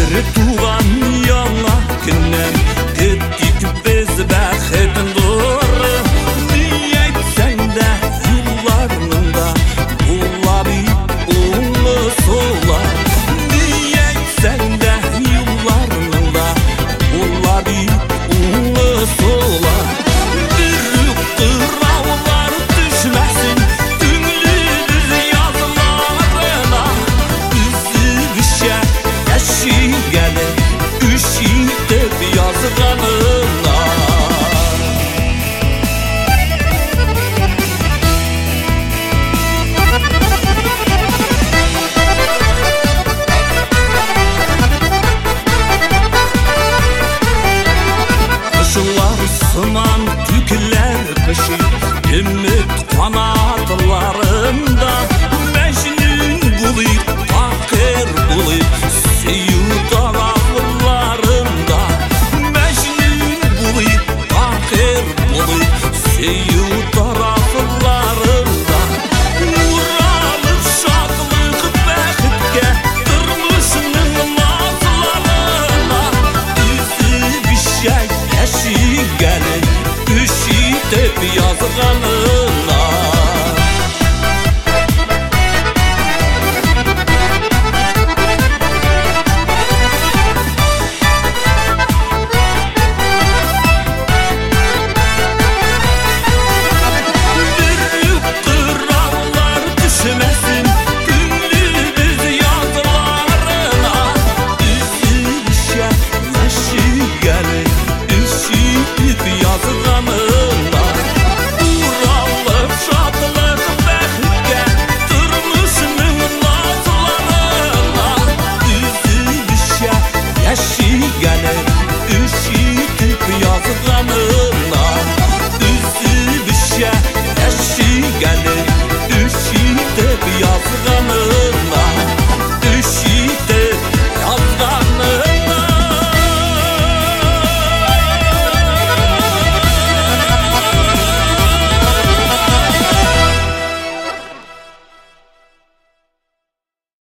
tuğan yana günden gittik biz bəxtin doğru. Niye etsen de yıllarında ulla bir ulu sola. Niye etsen de yıllarında ulla bir ulu sola. Büyük kırağlar düşmesin tümlüdüz yazılarına. Üzülüşe eşi gelir üşüyüp yazganına. Kışlar sıman tükler kışı ümit kanatlarında. Mecnun bulayıp fakir bulayıp seyir dağlarında. Mecnun bulayıp fakir bulayıp seyir dağlarında. Uğralır şadlık bəxtke durmuşunun nazlarına. Üzü bir şey eşi gelir üşüyüp yazganına. Büyük kırağlar düşmesin tümlüdüz yazılarına. Üzülüşe eşi gelir üşüyüp yazganına. Uğralır şadlık bəxtke durmuşunun nazlarına. Üzülüşe eşi gelir üşüyüp yazganına. Üzülüşe eşi gelir üşüyüp yazganına.